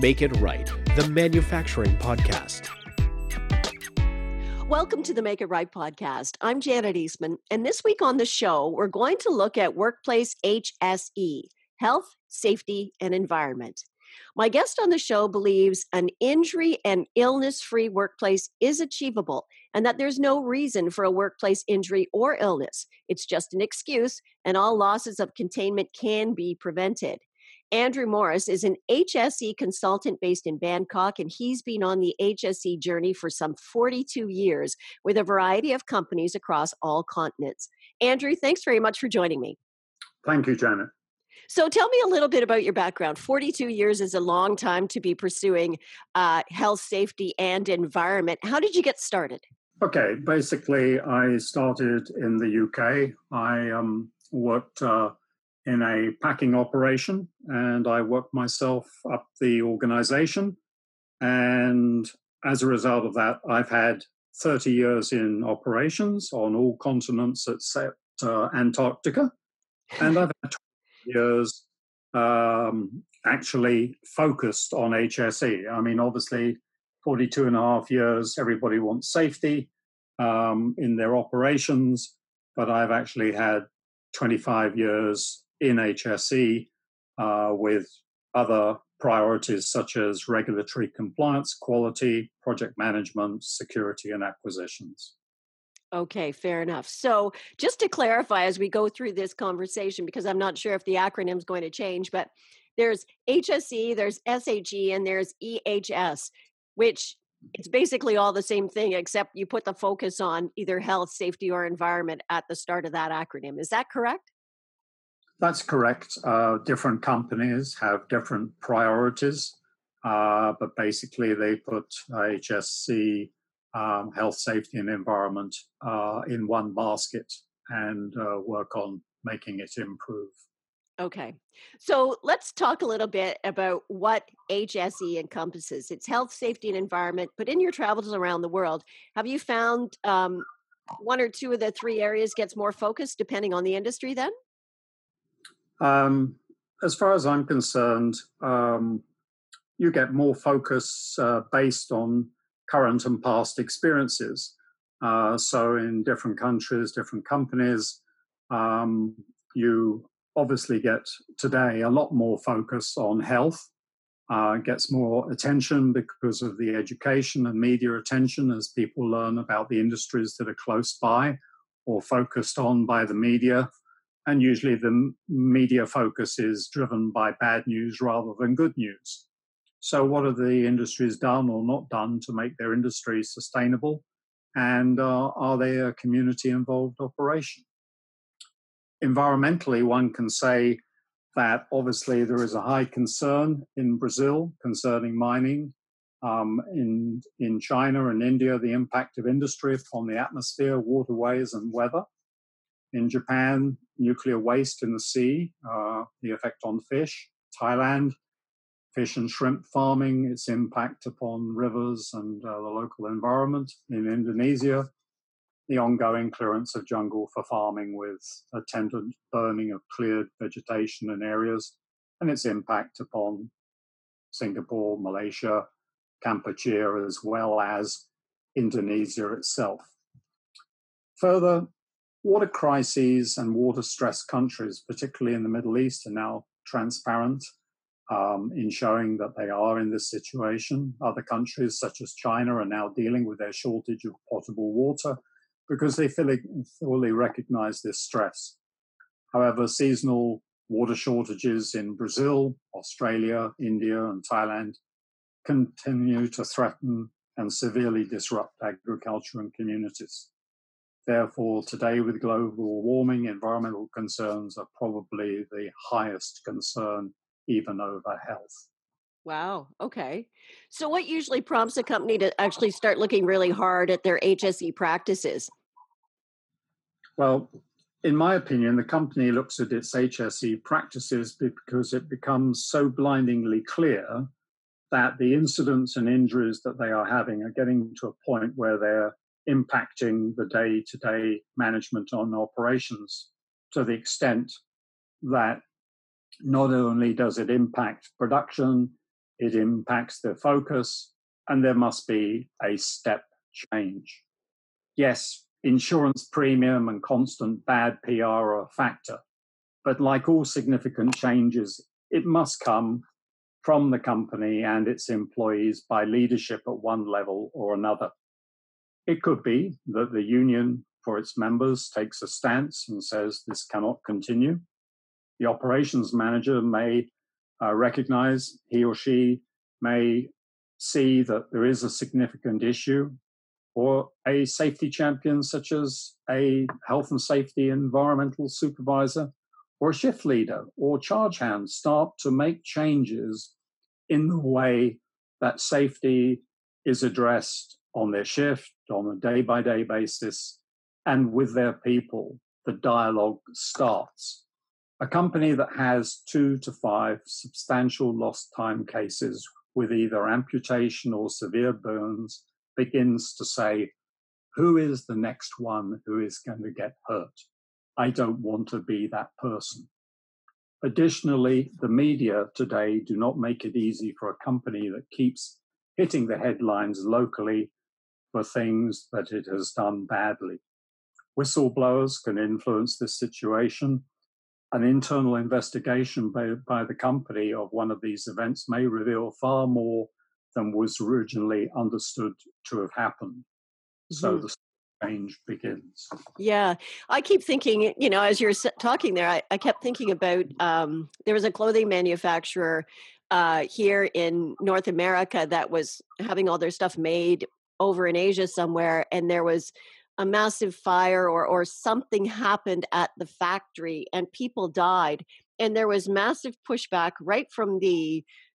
Make It Right, the manufacturing podcast. Welcome to the Make It Right podcast. I'm Janet Eastman, and this week on the show, we're going to look at workplace HSE, health, safety, and environment. My guest on the show believes an injury and illness-free workplace is achievable and that there's no reason for a workplace injury or illness. It's just an excuse, and all losses of containment can be prevented. Andrew Morris is an HSE consultant based in Bangkok, and he's been on the HSE journey for some 42 years with a variety of companies across all continents. Andrew, thanks very much for joining me. Thank you, Janet. So tell me a little bit about your background. 42 years is a long time to be pursuing health, safety, and environment. How did you get started? Okay, basically, I started in the UK. I worked in a packing operation, and I worked myself up the organization. And as a result of that, I've had 30 years in operations on all continents except Antarctica. And I've had 20 years actually focused on HSE. I mean, obviously, 42 and a half years, everybody wants safety in their operations, but I've actually had 25 years in HSE with other priorities such as regulatory compliance, quality, project management, security, and acquisitions. Okay, fair enough. So just to clarify as we go through this conversation, because I'm not sure if the acronym is going to change, but there's HSE, there's SHE, and there's EHS, which it's basically all the same thing, except you put the focus on either health, safety, or environment at the start of that acronym. Is that correct? That's correct. Different companies have different priorities, but basically they put HSE, health, safety, and environment in one basket and work on making it improve. Okay. So let's talk a little bit about what HSE encompasses. It's health, safety, and environment. But in your travels around the world, have you found one or two of the three areas gets more focused depending on the industry then? As far as I'm concerned, you get more focus based on current and past experiences. So in different countries, different companies, you obviously get today a lot more focus on health. Gets more attention because of the education and media attention as people learn about the industries that are close by or focused on by the media. And usually the media focus is driven by bad news rather than good news. So what have the industries done or not done to make their industry sustainable? And are they a community-involved operation? Environmentally, one can say that obviously there is a high concern in Brazil concerning mining, in China and India, the impact of industry upon the atmosphere, waterways, and weather. In Japan, nuclear waste in the sea, the effect on fish. Thailand, fish and shrimp farming, its impact upon rivers and the local environment. In Indonesia, the ongoing clearance of jungle for farming with attendant burning of cleared vegetation and areas, and its impact upon Singapore, Malaysia, Kampuchea, as well as Indonesia itself. Further, water crises and water-stressed countries, particularly in the Middle East, are now transparent in showing that they are in this situation. Other countries, such as China, are now dealing with their shortage of potable water because they fully recognize this stress. However, seasonal water shortages in Brazil, Australia, India, and Thailand continue to threaten and severely disrupt agriculture and communities. Therefore, today with global warming, environmental concerns are probably the highest concern, even over health. Wow. Okay. So what usually prompts a company to actually start looking really hard at their HSE practices? Well, in my opinion, the company looks at its HSE practices because it becomes so blindingly clear that the incidents and injuries that they are having are getting to a point where they're impacting the day-to-day management on operations to the extent that not only does it impact production, it impacts their focus, and there must be a step change. Yes, insurance premium and constant bad PR are a factor, but like all significant changes, it must come from the company and its employees by leadership at one level or another. It could be that the union for its members takes a stance and says this cannot continue. The operations manager may recognize, he or she may see that there is a significant issue, or a safety champion such as a health and safety environmental supervisor or a shift leader or charge hand start to make changes in the way that safety is addressed on their shift, on a day-by-day basis, and with their people. The dialogue starts. A company that has 2 to 5 substantial lost time cases with either amputation or severe burns begins to say, who is the next one who is going to get hurt? I don't want to be that person. Additionally, the media today do not make it easy for a company that keeps hitting the headlines locally for things that it has done badly. Whistleblowers can influence this situation. An internal investigation by the company of one of these events may reveal far more than was originally understood to have happened. So the change begins. Yeah, I keep thinking, as you're talking there, I kept thinking about there was a clothing manufacturer here in North America that was having all their stuff made over in Asia somewhere, and there was a massive fire or something happened at the factory and people died, and there was massive pushback right from the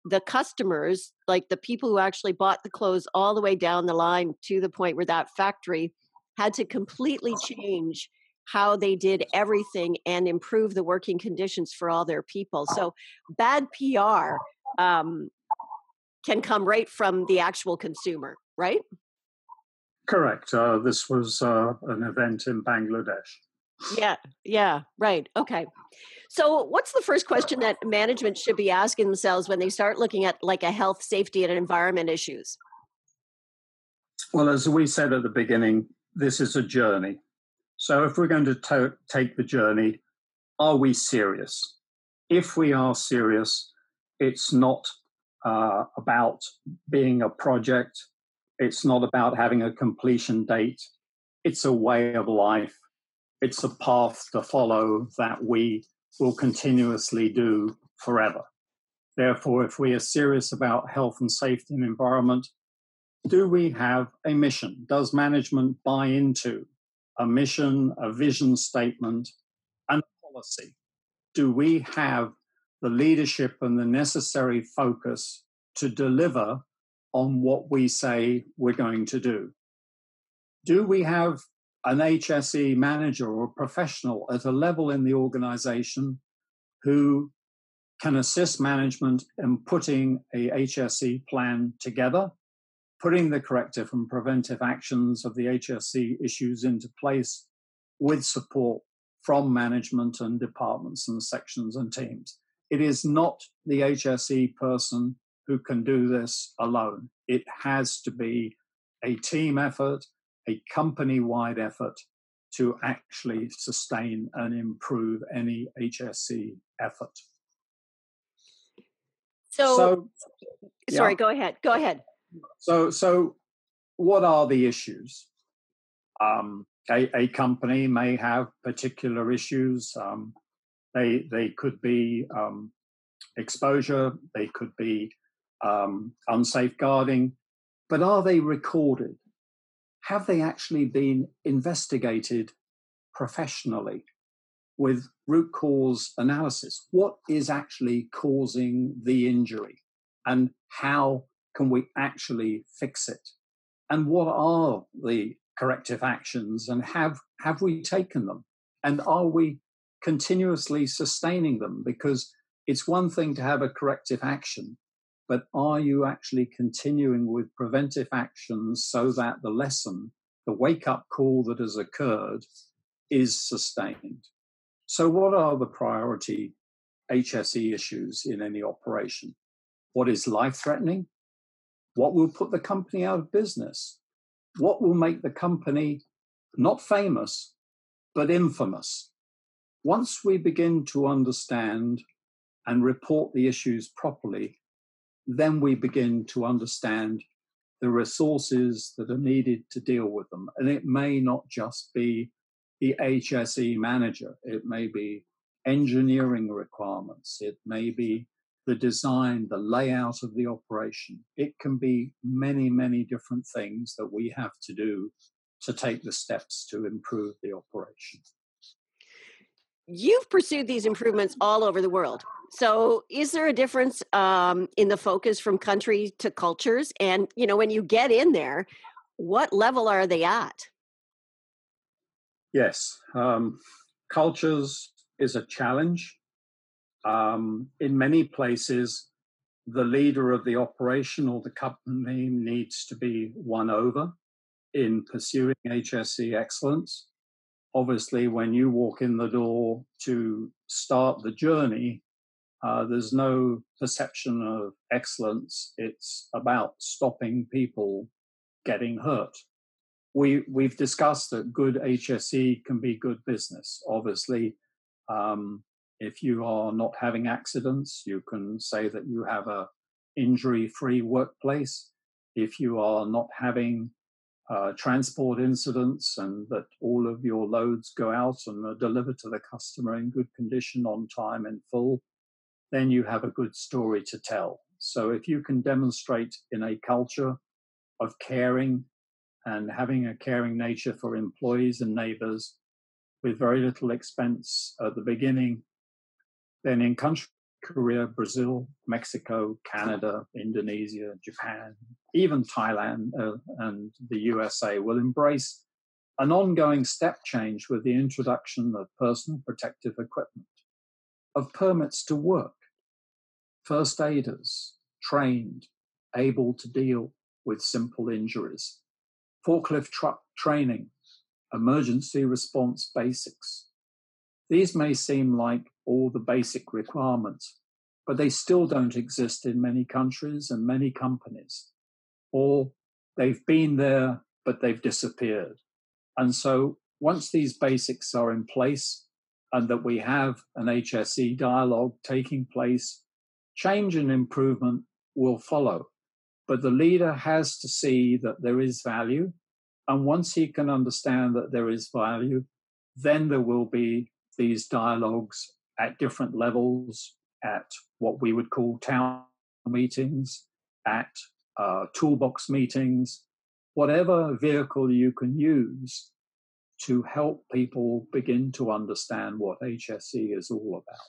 customers, like the people who actually bought the clothes, all the way down the line to the point where that factory had to completely change how they did everything and improve the working conditions for all their people. So bad PR can come right from the actual consumer, right? Correct. This was an event in Bangladesh. Yeah, right. Okay. So what's the first question that management should be asking themselves when they start looking at like a health, safety, and environment issues? Well, as we said at the beginning, this is a journey. So if we're going to take the journey, are we serious? If we are serious, it's not about being a project. It's not about having a completion date. It's a way of life. It's a path to follow that we will continuously do forever. Therefore, if we are serious about health and safety and environment, do we have a mission? Does management buy into a mission, a vision statement, and policy? Do we have the leadership and the necessary focus to deliver on what we say we're going to do? Do we have an HSE manager or professional at a level in the organization who can assist management in putting a HSE plan together, putting the corrective and preventive actions of the HSE issues into place with support from management and departments and sections and teams? It is not the HSE person who can do this alone. It has to be a team effort, a company-wide effort to actually sustain and improve any HSE effort. Sorry, go ahead. So what are the issues? A company may have particular issues. They could be exposure, they could be unsafe guarding, but are they recorded? Have they actually been investigated professionally with root cause analysis? What is actually causing the injury, and how can we actually fix it? And what are the corrective actions, and have we taken them? And are we continuously sustaining them? Because it's one thing to have a corrective action, but are you actually continuing with preventive actions so that the lesson, the wake-up call that has occurred, is sustained? So what are the priority HSE issues in any operation? what is life-threatening, what will put the company out of business, what will make the company not famous, but infamous. Once we begin to understand and report the issues properly, then we begin to understand the resources that are needed to deal with them. And it may not just be the HSE manager. It may be engineering requirements. It may be the design, the layout of the operation. It can be many, many different things that we have to do to take the steps to improve the operation. You've pursued these improvements all over the world. So is there a difference in the focus from country to cultures? And, when you get in there, what level are they at? Yes. Cultures is a challenge. In many places, the leader of the operation or the company needs to be won over in pursuing HSE excellence. Obviously, when you walk in the door to start the journey, there's no perception of excellence. It's about stopping people getting hurt. We've discussed that good HSE can be good business. Obviously, if you are not having accidents, you can say that you have a injury-free workplace. If you are not having transport incidents and that all of your loads go out and are delivered to the customer in good condition, on time and full, then you have a good story to tell. So if you can demonstrate in a culture of caring and having a caring nature for employees and neighbors with very little expense at the beginning, then in countries Korea, Brazil, Mexico, Canada, Indonesia, Japan, even Thailand and the USA will embrace an ongoing step change with the introduction of personal protective equipment, of permits to work, first aiders, trained, able to deal with simple injuries, forklift truck training, emergency response basics. These may seem like all the basic requirements, but they still don't exist in many countries and many companies. Or they've been there, but they've disappeared. And so once these basics are in place and that we have an HSE dialogue taking place, change and improvement will follow. But the leader has to see that there is value. And once he can understand that there is value, then there will be these dialogues at different levels, at what we would call town meetings, at toolbox meetings, whatever vehicle you can use to help people begin to understand what HSE is all about.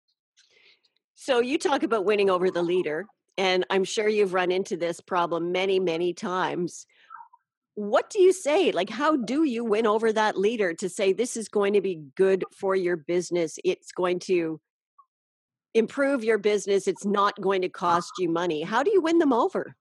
So you talk about winning over the leader, and I'm sure you've run into this problem many, many times. What do you say? Like, how do you win over that leader to say this is going to be good for your business? It's going to improve your business. It's not going to cost you money. How do you win them over?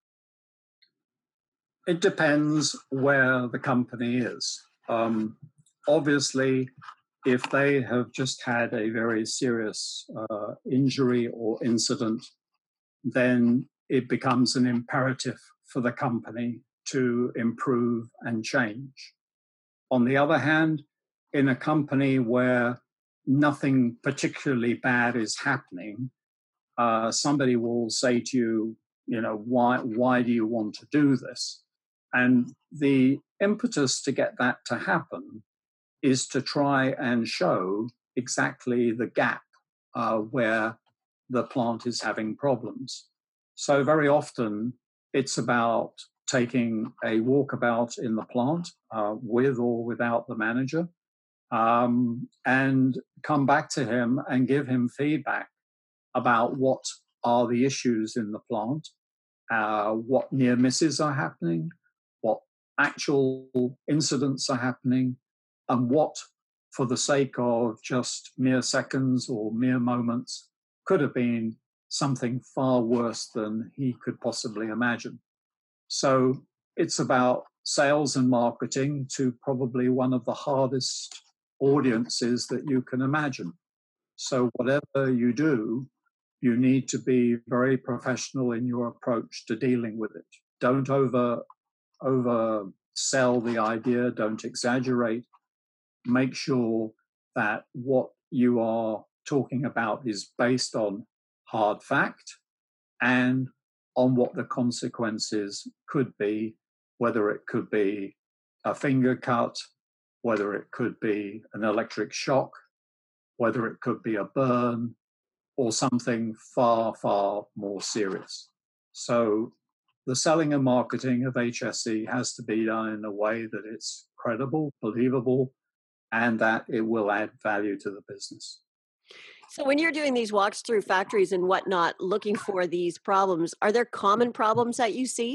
It depends where the company is. Obviously, if they have just had a very serious injury or incident, then it becomes an imperative for the company to improve and change. On the other hand, in a company where nothing particularly bad is happening, somebody will say to you, why do you want to do this? And the impetus to get that to happen is to try and show exactly the gap where the plant is having problems. So very often it's about taking a walkabout in the plant with or without the manager and come back to him and give him feedback about what are the issues in the plant, what near misses are happening, what actual incidents are happening, and what, for the sake of just mere seconds or mere moments, could have been something far worse than he could possibly imagine. So it's about sales and marketing to probably one of the hardest audiences that you can imagine. So whatever you do, you need to be very professional in your approach to dealing with it. Don't oversell the idea, don't exaggerate. Make sure that what you are talking about is based on hard fact and on what the consequences could be, whether it could be a finger cut, whether it could be an electric shock, whether it could be a burn, or something far, far more serious. So the selling and marketing of HSE has to be done in a way that it's credible, believable, and that it will add value to the business. So when you're doing these walks through factories and whatnot, looking for these problems, are there common problems that you see?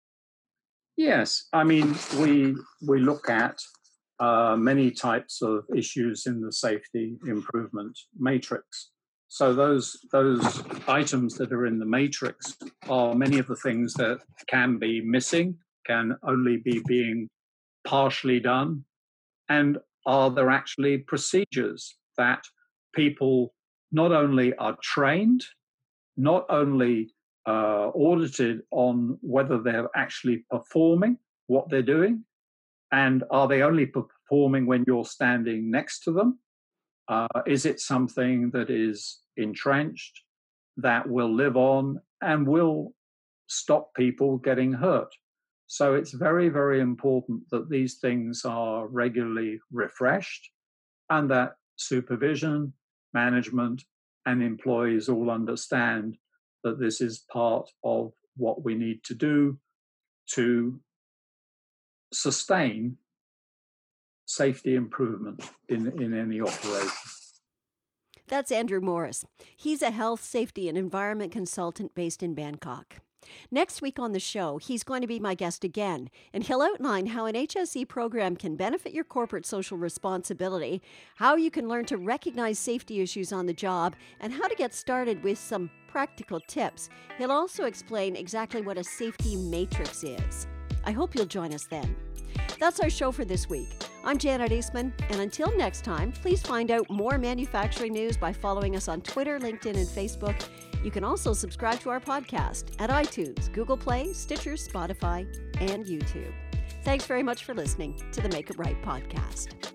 Yes. I mean, we look at many types of issues in the safety improvement matrix. So those items that are in the matrix are many of the things that can be missing, can only be being partially done, and are there actually procedures that people not only are trained, not only audited on whether they're actually performing what they're doing, and are they only performing when you're standing next to them? Is it something that is entrenched, that will live on and will stop people getting hurt? So it's very, very important that these things are regularly refreshed and that supervision, management, and employees all understand that this is part of what we need to do to sustain safety improvement in any operation. That's Andrew Morris. He's a health, safety, and environment consultant based in Bangkok. Next week on the show, he's going to be my guest again, and he'll outline how an HSE program can benefit your corporate social responsibility, how you can learn to recognize safety issues on the job, and how to get started with some practical tips. He'll also explain exactly what a safety matrix is. I hope you'll join us then. That's our show for this week. I'm Janet Eastman, and until next time, please find out more manufacturing news by following us on Twitter, LinkedIn, and Facebook. You can also subscribe to our podcast at iTunes, Google Play, Stitcher, Spotify, and YouTube. Thanks very much for listening to the Make It Right podcast.